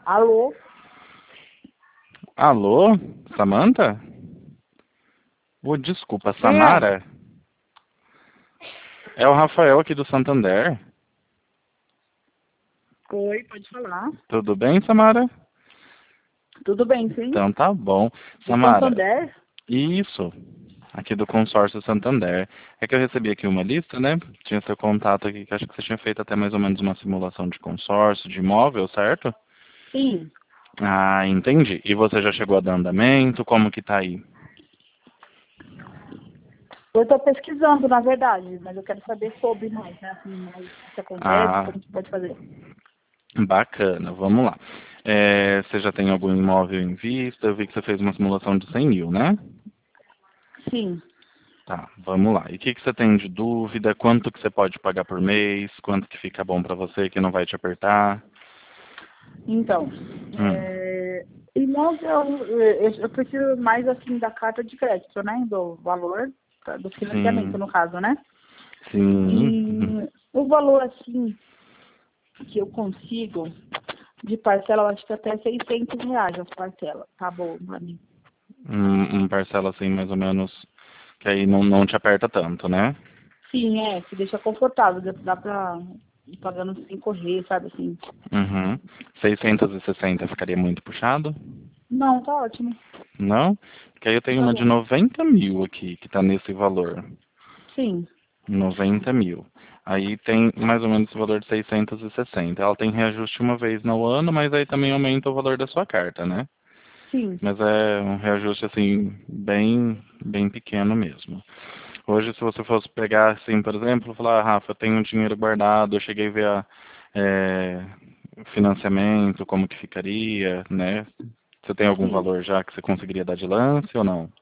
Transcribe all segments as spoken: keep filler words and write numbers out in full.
Alô? Alô? Samantha? Oh, desculpa, Quem é? Samara? É o Rafael aqui do Santander. Oi, pode falar. Tudo bem, Samara? Tudo bem, sim? Então tá bom. Do Samara, Santander? isso. Aqui do consórcio Santander. É que eu recebi aqui uma lista, né? Tinha seu contato aqui, que acho que você tinha feito até mais ou menos uma simulação de consórcio, de imóvel, certo? Sim. Ah, entendi. E você já chegou a dar andamento? Como que tá aí? Eu estou pesquisando, na verdade, mas eu quero saber sobre mais, né? Assim, mais o que acontece, Ah, como que pode fazer. bacana. Vamos lá. É, você já tem algum imóvel em vista? Eu vi que você fez uma simulação de cem mil, né? Sim. Tá, vamos lá. E o que, que você tem de dúvida? Quanto que você pode pagar por mês? Quanto que fica bom para você, que não vai te apertar? Então, Hum. é, imóvel, eu, eu preciso mais, assim, da carta de crédito, né? Do valor, tá, do financiamento, Sim, no caso, né? sim. E o valor, assim, que eu consigo de parcela, eu acho que até seiscentos reais as parcelas. Tá bom pra mim. Um, um parcela assim, mais ou menos, que aí não, não te aperta tanto, né? Sim, é, que deixa confortável, dá, dá pra ir pagando sem correr, sabe, assim. Uhum. seiscentos e sessenta ficaria muito puxado? Não, tá ótimo, Não? Porque aí eu tenho tá uma de bom. noventa mil aqui, que tá nesse valor. Sim, noventa mil. Aí tem mais ou menos o valor de seiscentos e sessenta. Ela tem reajuste uma vez no ano, mas aí também aumenta o valor da sua carta, né? sim, Mas é um reajuste assim bem bem pequeno mesmo. Hoje, se você fosse pegar assim, por exemplo, falar, ah, Rafa, eu tenho um dinheiro guardado, eu cheguei a ver a, é, financiamento, como que ficaria, né? Você tem algum sim. valor já que você conseguiria dar de lance ou não?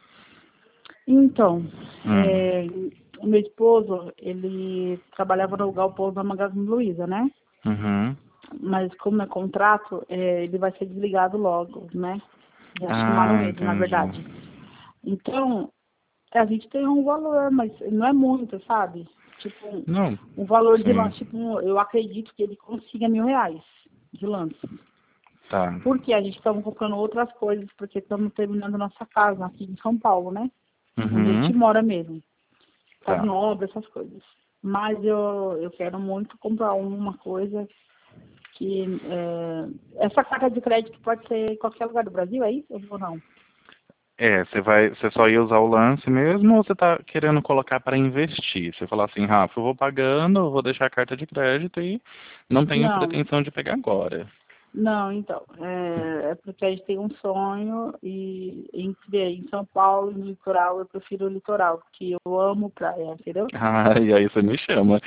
Então, Hum. é, o meu esposo, ele trabalhava no galpão da Magazine Luiza, né? Uhum. Mas como é contrato, é, ele vai ser desligado logo, né? Já chamaram Ah, ele, na entendi. verdade. Então, a gente tem um valor, mas não é muito, sabe? Tipo, um, Não, um valor de sim, lance, tipo, um- eu acredito que ele consiga mil reais de lance. tá. Porque a gente estamos comprando outras coisas, porque estamos terminando nossa casa aqui em São Paulo, né? Onde a gente Uhum, mora mesmo. tá. Fazendo obra, essas coisas. Mas eu, eu quero muito comprar uma coisa que... é, essa carta de crédito pode ser em qualquer lugar do Brasil, é isso ou não? É, você vai, você só ia usar o lance mesmo ou você tá querendo colocar para investir? Você falar assim, Rafa, eu vou pagando, eu vou deixar a carta de crédito e não tenho Não. pretensão de pegar agora. Não, então, é, é porque a gente tem um sonho e entre em São Paulo e no litoral, eu prefiro o litoral, porque eu amo praia, entendeu? Ah, e aí você me chama.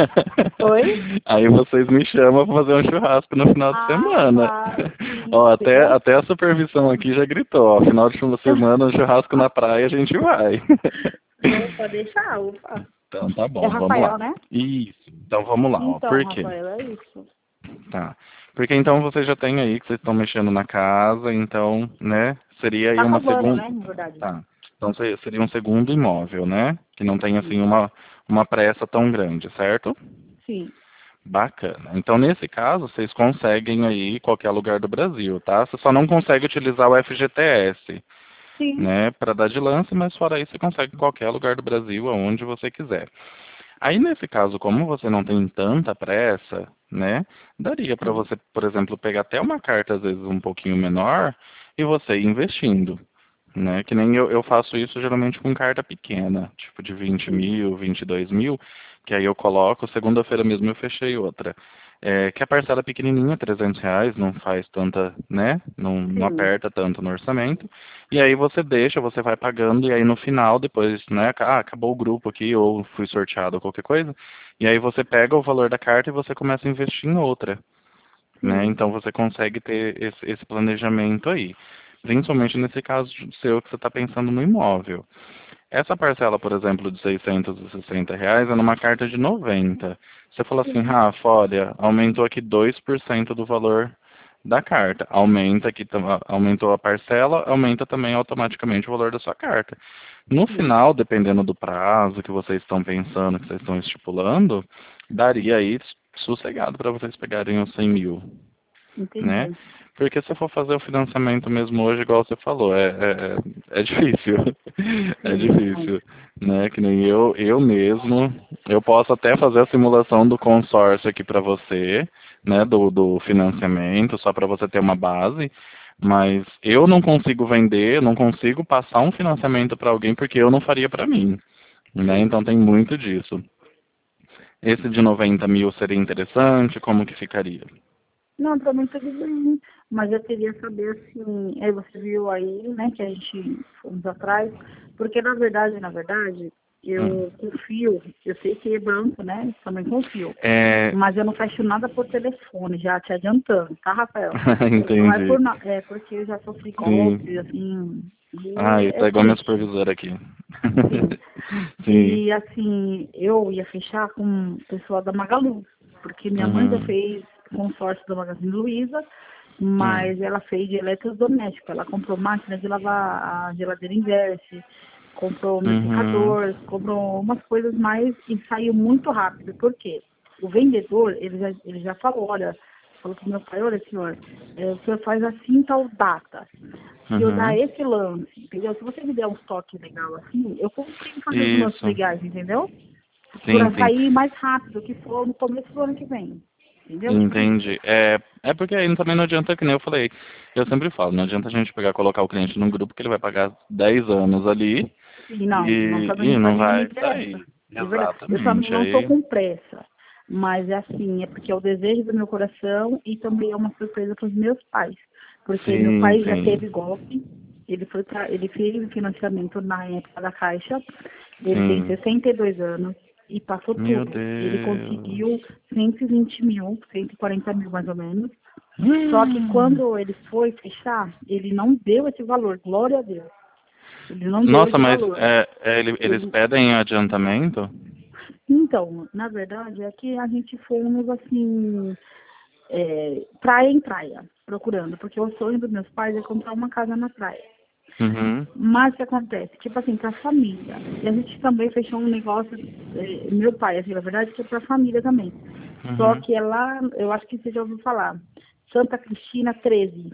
Oi? Aí vocês me chamam para fazer um churrasco no final de Ah, semana. claro, sim, Ó, até, entendeu? até a supervisão aqui já gritou, ó, final de semana, um churrasco na praia, a gente vai. Não, pode deixar, opa. Então tá É bom, vamos lá. Rafael, né? Isso. Então vamos lá, ó. Então, Por quê? Rafael, é isso. Tá. Porque então vocês já têm aí que vocês estão mexendo na casa, então, né? Seria aí Tá uma acabando, segunda. né, na verdade. Tá. Então se- seria um segundo imóvel, né? Que não tem assim Isso, uma, uma pressa tão grande, certo? sim, Bacana. Então, nesse caso, vocês conseguem aí em qualquer lugar do Brasil, tá? Você só não consegue utilizar o F G T S, sim, né, para dar de lance, mas fora isso você consegue em qualquer lugar do Brasil, aonde você quiser. Aí, nesse caso, como você não tem tanta pressa, né, daria para sim, você, por exemplo, pegar até uma carta, às vezes, um pouquinho menor e você ir investindo, né, que nem eu, eu faço isso geralmente com carta pequena, tipo de vinte sim, mil, vinte e dois mil, que aí eu coloco, segunda-feira mesmo eu fechei outra. É, que a parcela é pequenininha, trezentos reais, não faz tanta, né, não, não sim, aperta tanto no orçamento, e aí você deixa, você vai pagando, e aí no final, depois, né, ah, acabou o grupo aqui, ou fui sorteado ou qualquer coisa, e aí você pega o valor da carta e você começa a investir em outra, né? sim, Então você consegue ter esse, esse planejamento aí. Principalmente nesse caso seu que você está pensando no imóvel. Essa parcela, por exemplo, de seiscentos e sessenta reais é numa carta de noventa. Você falou assim, sim, Rafa, olha, aumentou aqui dois por cento do valor da carta. Aumenta aqui, tam- aumentou a parcela, aumenta também automaticamente o valor da sua carta. No sim. final, dependendo do prazo que vocês estão pensando, que vocês estão estipulando, daria aí sossegado para vocês pegarem os cem mil. né? Entendi. Porque se for fazer o financiamento mesmo hoje, igual você falou, é, é, é difícil. É Sim, difícil, né? Que nem eu, eu mesmo, eu posso até fazer a simulação do consórcio aqui para você, né? Do, do financiamento, só para você ter uma base. Mas eu não consigo vender, não consigo passar um financiamento para alguém porque eu não faria para mim, né? Então tem muito disso. Esse de noventa mil seria interessante? Como que ficaria? Não, pra mim tudo bem, mas eu queria saber assim, aí você viu aí, né, que a gente fomos atrás, porque na verdade, na verdade, Hum. eu confio, eu sei que é banco, né, também confio, É... mas eu não fecho nada por telefone, já te adiantando, tá, Rafael? Não é Entendi. por na- é porque eu já sofri golpe, Sim. assim, Ah, e e é tá igual minha triste, supervisora aqui. sim. Sim. E assim, eu ia fechar com o pessoal da Magalu, porque minha mãe já Uhum. fez consórcio da Magazine Luiza, Hum. mas ela fez de eletrodoméstico. Ela comprou máquina de lavar, a geladeira inverte, comprou Uhum. umidificador, comprou umas coisas mais e saiu muito rápido. Por quê? O vendedor, ele já, ele já falou, olha, falou pro meu pai, olha senhor, é, o senhor faz assim tal data. Se eu dar Uhum. esse lance, entendeu? Se você me der um toque legal assim, eu consigo fazer os lances Isso. legais, entendeu? Sim, Para sim. sair mais rápido, que for no começo do ano que vem. Entendeu? Tipo isso. Entendi. É, é porque aí também não adianta, que nem eu falei, eu sempre falo, não adianta a gente pegar, colocar o cliente num grupo que ele vai pagar dez anos ali E não, não, e, também e pra não mim não me vai interessa. sair. De verdade. Eu só Exatamente. não estou Aí. com pressa. Mas é assim, é porque é o desejo do meu coração e também é uma surpresa para os meus pais. Porque meu Sim, pai já sim. teve golpe, ele foi pra, ele fez o financiamento na época da Caixa, ele tem Sim. sessenta e dois anos e passou Meu tudo. Ele Deus. conseguiu cento e vinte mil, cento e quarenta mil mais ou menos. Só que Hum. quando ele foi fechar, ele não deu esse valor, glória a Deus. Ele não deu Nossa, esse mas valor. é, é, ele- eles Ele, pedem adiantamento? então, na verdade, é que a gente fomos assim, é, praia em praia, procurando, porque o sonho dos meus pais é comprar uma casa na praia. Uhum. Mas o que acontece? Tipo assim, pra família. E a gente também fechou um negócio, é, meu pai, assim, na verdade, que é pra família também. Só Uhum. que é lá, eu acho que você já ouviu falar, Santa Cristina treze.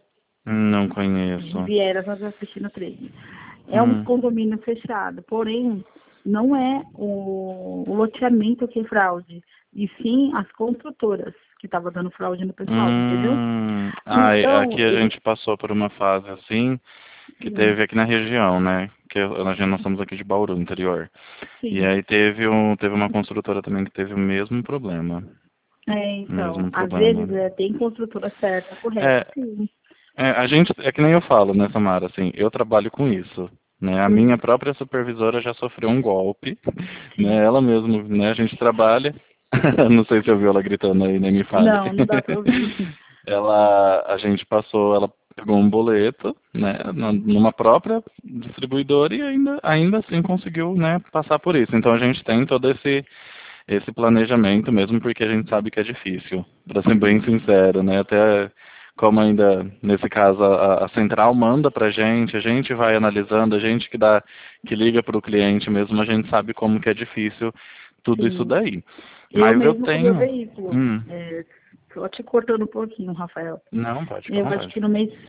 Não conheço. Riviera Santa Cristina treze. É um Hum. condomínio fechado, porém, não é o, o loteamento que é fraude, e sim as construtoras que estavam dando fraude no pessoal, entendeu? Hum. Ah, e Então, aqui a eles, gente passou por uma fase assim, que sim, teve aqui na região, né? Que eu- nós nós somos aqui de Bauru, interior. E sim. aí teve um, teve uma construtora também que teve o mesmo problema. É, O então, mesmo às problema. vezes é, tem construtora certa, correta, É, sim. é, a gente, é que nem eu falo, né, Samara, assim, eu trabalho com isso. Né? A minha Uhum, própria supervisora já sofreu um golpe, né? sim. Ela mesma, né? A gente trabalha. Não sei se ouviu ela gritando aí, nem me fale. Não, não dá pra ouvir. Ela, a gente passou, ela pegou um boleto, né, na- numa própria distribuidora e ainda, ainda assim conseguiu, né, passar por isso. Então a gente tem todo esse, esse planejamento mesmo, porque a gente sabe que é difícil, para ser bem sincero, né, até como ainda, nesse caso, a, a central manda pra gente, a gente vai analisando, a gente que dá, que liga para o cliente mesmo, a gente sabe como que é difícil tudo isso Sim. daí. Eu Mas eu mesmo com o meu tenho, veículo, hum, é, só te cortando um pouquinho, Rafael. não, pode ficar à Eu acho vontade. que no mês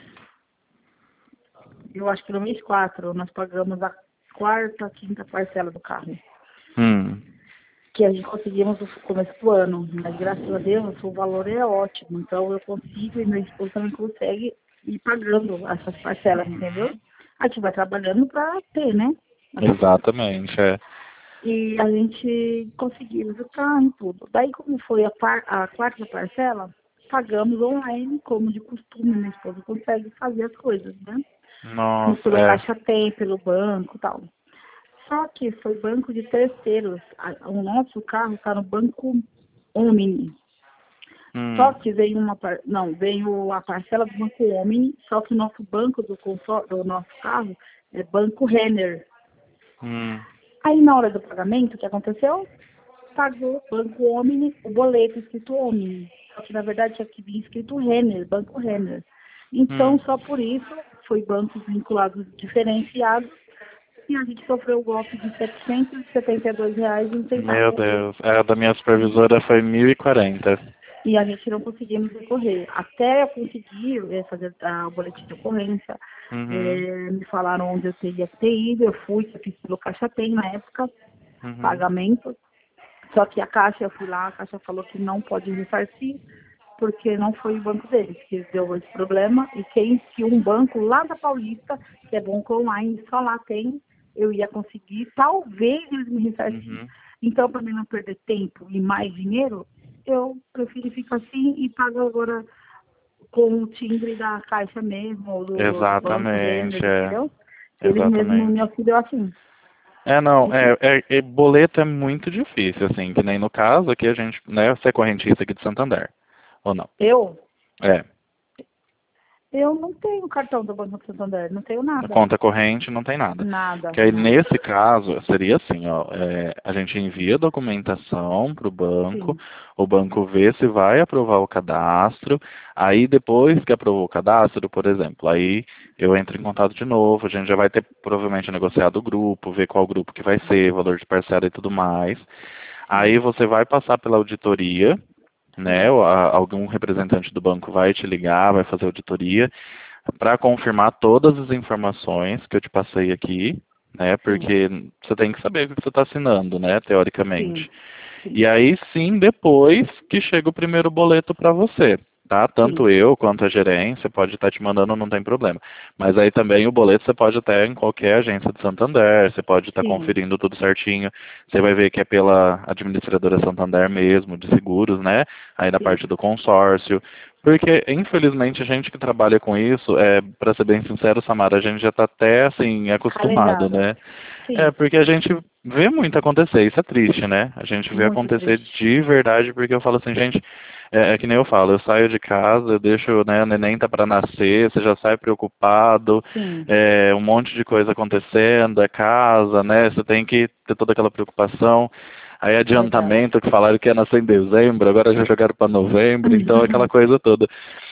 Eu acho que no mês quatro nós pagamos a quarta, quinta parcela do carro. Hum. Que a gente conseguimos no começo do ano. Mas graças a Deus o valor é ótimo. Então eu consigo e meu esposo também consegue ir pagando essas parcelas, entendeu? A gente vai trabalhando para ter, né? Exatamente, é. E a gente conseguimos o carro e tudo. Daí como foi a, par, a quarta parcela, pagamos online, como de costume, meu esposo consegue fazer as coisas, né? Nossa, Pelo é. Caixa Tem, pelo banco e tal. Só que foi banco de terceiros. A- O nosso carro está no banco Omni. Só Hum, que veio uma par... não, veio a parcela do banco Omni, só que o nosso banco do, consor... do nosso carro é banco Renner. hum, Aí na hora do pagamento, o que aconteceu? Pagou banco Omni, o boleto escrito Omni. Só que na verdade tinha que vir escrito Renner, banco Renner. Então, hum. só por isso, foi bancos vinculados diferenciados e a gente sofreu o golpe de setecentos e setenta e dois reais e um Meu centavo. Deus. É, a da minha supervisora foi mil e quarenta. E a gente não conseguimos recorrer. Até eu conseguir eh, fazer ah, o boletim de ocorrência, Uhum. eh, me falaram onde eu teria que ter ido, eu fui, eu fiz pelo Caixa Tem na época, Uhum. pagamento. Só que a Caixa, eu fui lá, a Caixa falou que não pode ressarcir, porque não foi o banco deles que deu esse problema, e quem, se um banco lá da Paulista, que é banco online, só lá tem, eu ia conseguir, talvez eles me ressarcissem. Uhum. Então, para mim não perder tempo e mais dinheiro, eu prefiro ficar assim e pago agora com o timbre da Caixa mesmo, ou do, do banco deles, Exatamente, é. entendeu? Eles mesmo me Exatamente. auxiliam assim. É, não, é, é, é- boleto é muito difícil, assim, que nem no caso aqui a gente, né, você é correntista aqui de Santander, ou não? Eu, É, eu não tenho cartão do Banco Santander, não tenho na nada. conta corrente não tem nada. Nada, Que aí nada. nesse caso seria assim, ó, é, a gente envia a documentação para o banco, Sim, o banco vê se vai aprovar o cadastro, aí depois que aprovou o cadastro, por exemplo, aí eu entro em contato de novo, a gente já vai ter provavelmente negociado o grupo, ver qual grupo que vai ser, valor de parcela e tudo mais. sim, Aí você vai passar pela auditoria, né? sim, ou a- Algum representante do banco vai te ligar, vai fazer auditoria para confirmar todas as informações que eu te passei aqui, né? sim, Porque você tem que saber o que você está assinando, né? sim, Teoricamente. sim, E aí sim, depois que chega o primeiro boleto para você, tá? sim, Tanto eu quanto a gerência pode estar te mandando, não tem problema. Mas aí também o boleto você pode até em qualquer agência de Santander, você pode estar sim, conferindo tudo certinho. Você vai ver que é pela administradora Santander mesmo, de seguros, né? Aí na sim. parte do consórcio. Porque, infelizmente, a gente que trabalha com isso, é, para ser bem sincero, Samara, a gente já está até assim acostumado, Calejada. né? É, Sim, porque a gente vê muito acontecer, isso é triste, né? A gente vê muito acontecer triste. de verdade, porque eu falo assim, gente, é, é que nem eu falo, eu saio de casa, eu deixo, né, o neném tá para nascer, você já sai preocupado, Sim, é, um monte de coisa acontecendo, é casa, né? Você tem que ter toda aquela preocupação. Aí verdade. adiantamento que falaram que ia nascer em dezembro, agora já jogaram para novembro, então aquela coisa toda.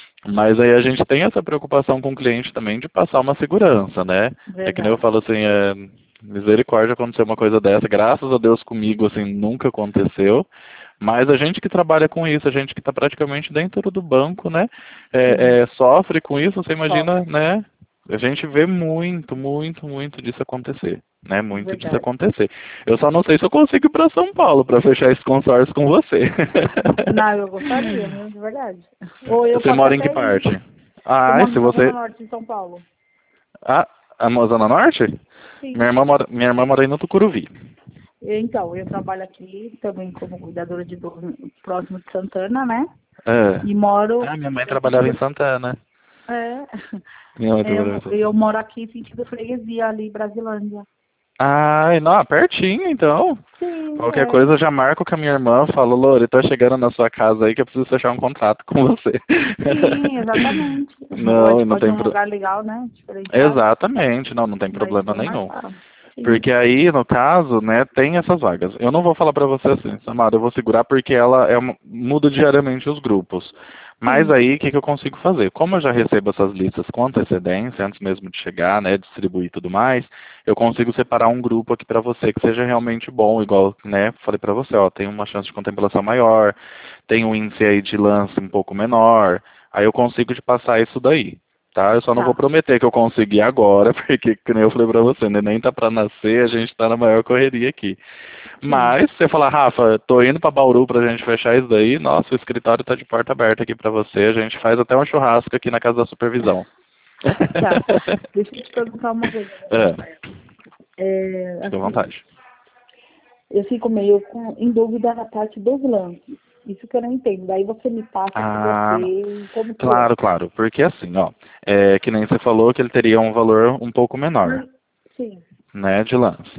Mas aí a gente tem essa preocupação com o cliente também de passar uma segurança, né? É que nem eu Verdade. falo assim, é, misericórdia acontecer uma coisa dessa, graças a Deus comigo assim nunca aconteceu, mas a gente que trabalha com isso, a gente que está praticamente dentro do banco, né, Sim, é, é, sofre com isso, você imagina, sofre. né, a gente vê muito, muito, muito disso acontecer, né, muito disso Verdade. acontecer. Eu só não sei se eu consigo ir para São Paulo para fechar esse consórcio com você. Não, eu gostaria, mesmo, de verdade. Ou eu Você posso mora em que até ir. parte? Eu Ah, e moro se na Zona você... Norte de São Paulo. Ah, a Zona Norte? Minha Sim. irmã mora, minha irmã mora aí no Tucuruvi. Então, eu trabalho aqui também como cuidadora de idoso próximo de Santana, né? É. E moro Ah, minha mãe trabalhava em sentido. Santana. É, Minha mãe é, trabalhava em eu, Santana. eu moro aqui sentido freguesia ali, Brasilândia. Ai, não, pertinho então. Sim, Qualquer é. coisa eu já marco com a minha irmã, falo, Lore, tô chegando na sua casa aí que eu preciso fechar um contrato com você. Sim, exatamente. Ou a Não, gente não pode ir tem num pro... lugar legal, né? Diferenciado. Exatamente, não, não tem Vai problema ser mais nenhum. fácil. Sim. Porque aí, no caso, né, tem essas vagas. Eu não vou falar pra você assim, Samara, eu vou segurar porque ela é uma, muda diariamente os grupos. Mas Sim, aí, o que, que eu consigo fazer? Como eu já recebo essas listas com antecedência, antes mesmo de chegar, né, distribuir e tudo mais, eu consigo separar um grupo aqui pra você que seja realmente bom, igual, né, falei pra você, ó, tem uma chance de contemplação maior, tem um índice aí de lance um pouco menor, aí eu consigo te passar isso daí. Tá? Eu só não vou tá. prometer que eu consegui agora, porque, que nem eu falei pra você, né? Nem tá pra nascer, a gente tá na maior correria aqui. Sim. Mas, você falar, Rafa, tô indo pra Bauru pra gente fechar isso daí, nossa, o escritório tá de porta aberta aqui pra você, a gente faz até um churrasco aqui na casa da supervisão. Tá. Deixa eu te perguntar uma coisa. É, É, fica à assim, vontade. eu fico meio com, em dúvida na parte dos lances. Isso que eu não entendo. Daí você me passa que Ah, você, como que é? claro, claro, porque assim, ó, é que nem você falou que ele teria um valor um pouco menor, Sim. né, de lance.